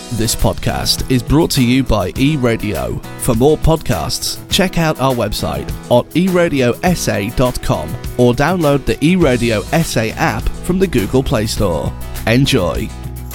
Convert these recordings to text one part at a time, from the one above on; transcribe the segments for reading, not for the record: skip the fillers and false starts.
This podcast is brought to you by eRadio. For more podcasts, check out our website on eradiosa.com or download the eRadio SA app from the Google Play Store. Enjoy.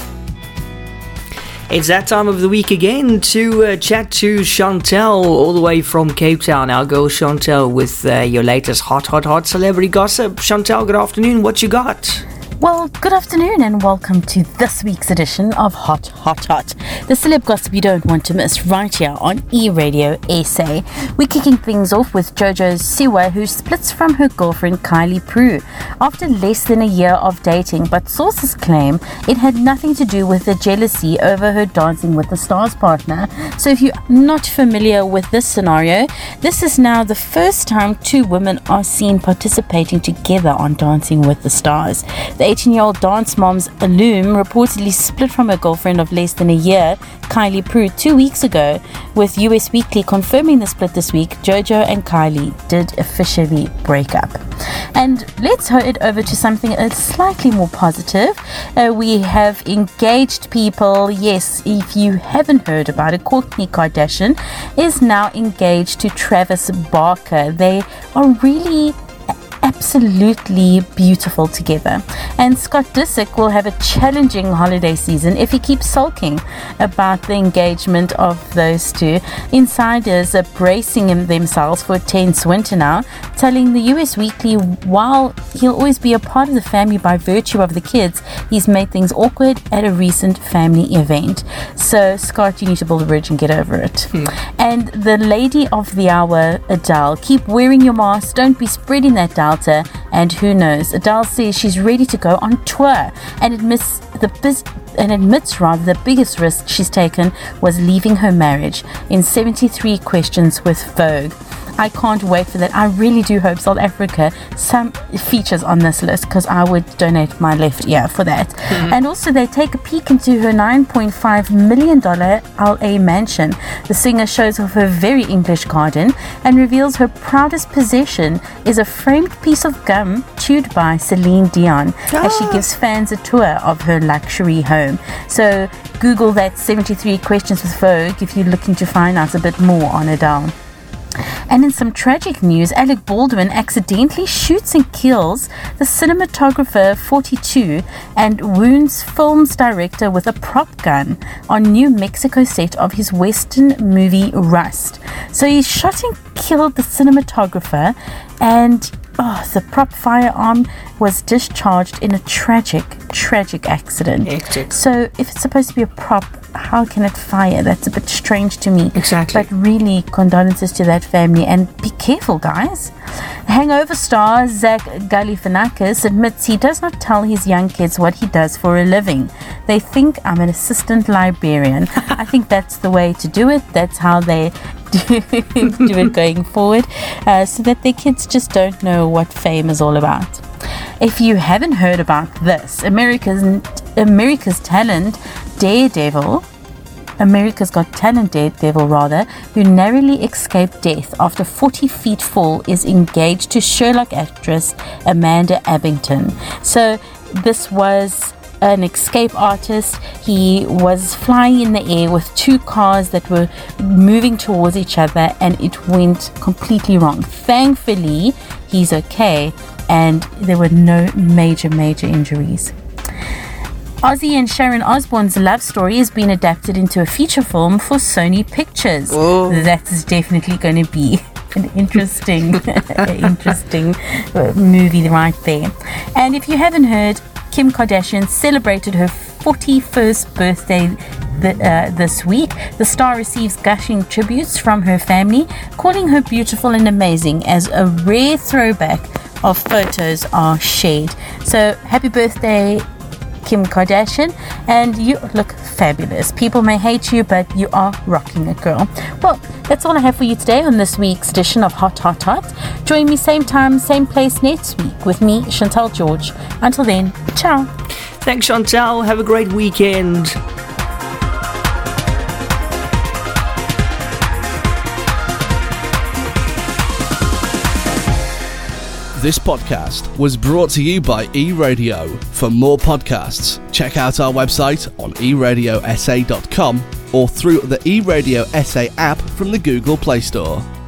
It's that time of the week again to chat to Chantel all the way from Cape Town. Our girl Chantel with your latest hot celebrity gossip. Chantel, good afternoon. What you got? Well, good afternoon and welcome to this week's edition of Hot. The celeb gossip you don't want to miss right here on eRadio SA. We're kicking things off with Jojo Siwa, who splits from her girlfriend Kylie Prue after less than a year of dating, but sources claim it had nothing to do with the jealousy over her Dancing with the Stars partner. So if you're not familiar with this scenario, this is now the first time two women are seen participating together on Dancing with the Stars. The 18-year-old dance mom's Loom reportedly split from her girlfriend of less than a year, Kylie Prue, 2 weeks ago. With US Weekly confirming the split this week, Jojo and Kylie did officially break up. And let's head over to something slightly more positive. We have engaged people. Yes, if you haven't heard about it, Kourtney Kardashian is now engaged to Travis Barker. They are really absolutely beautiful together, and Scott Disick will have a challenging holiday season if he keeps sulking about the engagement of those two. Insiders are bracing themselves for a tense winter now, telling the US Weekly while he'll always be a part of the family by virtue of the kids, he's made things awkward at a recent family event. So Scott, you need to build a bridge and get over it. And the lady of the hour, Adele, keep wearing your mask, don't be spreading that Delta. And who knows, Adele says she's ready to go on tour and admits the biggest risk she's taken was leaving her marriage in 73 Questions with Vogue. I can't wait for that. I really do hope South Africa some features on this list, because I would donate my left ear for that. And also they take a peek into her $9.5 million LA mansion. The singer shows off her very English garden and reveals her proudest possession is a framed piece of gum chewed by Celine Dion as she gives fans a tour of her luxury home. So Google that 73 Questions with Vogue if you're looking to find out a bit more on Adele. And in some tragic news, Alec Baldwin accidentally shoots and kills the cinematographer 42 and wounds film's director with a prop gun on New Mexico set of his Western movie Rust. So he shot and killed the cinematographer, and the prop firearm was discharged in a tragic accident. Hectic. So if it's supposed to be a prop, how can it fire? That's a bit strange to me. Exactly. But really, condolences to that family, and be careful, guys. Hangover star Zach Galifianakis admits he does not tell his young kids what he does for a living. They think I'm an assistant librarian. I think that's the way to do it. That's how they do it going forward, so that their kids just don't know what fame is all about. If you haven't heard about this, America's Got Talent Daredevil, who narrowly escaped death after 40 feet fall, is engaged to Sherlock actress Amanda Abington. So this was an escape artist. He was flying in the air with two cars that were moving towards each other, and it went completely wrong. Thankfully, he's okay, and there were no major injuries. Ozzy and Sharon Osbourne's love story has been adapted into a feature film for Sony Pictures. Oh. That is definitely going to be an interesting movie right there. And if you haven't heard, Kim Kardashian celebrated her 41st birthday this week. The star receives gushing tributes from her family, calling her beautiful and amazing as a rare throwback of photos are shared. So happy birthday, Kim Kardashian, and you look fabulous. People may hate you, but you are rocking it, girl. Well, that's all I have for you today on this week's edition of Hot. Join me same time, same place next week with me, Chantel George. Until then, ciao. Thanks, Chantel. Have a great weekend. This podcast was brought to you by eRadio. For more podcasts, check out our website on eradiosa.com or through the eRadio SA app from the Google Play Store.